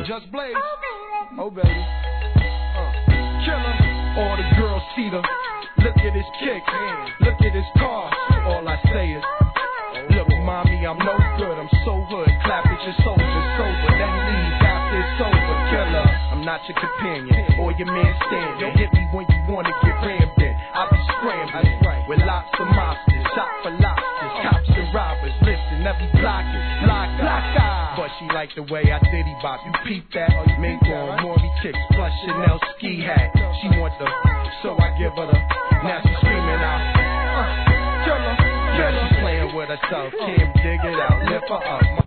Just Blaze. Oh, baby. Killer. All the girls see them. Look at his kick. Look at his car. All I say is, look, mommy, I'm no good. I'm so hood. Clap at your soldiers sober. Then leave after it's over. Killer. I'm not your companion or your man standing. Hit me when you wanna get rammed in. I be scrambling with lots of mobsters. Shot for lobsters. Cops and robbers. Listen, every block is block eye. But she like the way I diddy bop. You peep that? Mink on Maury kicks plus Chanel ski hat. She want the, so I give her the. Now she screaming out. Killer. Now she playing with herself. Can't dig it out. Lift her up.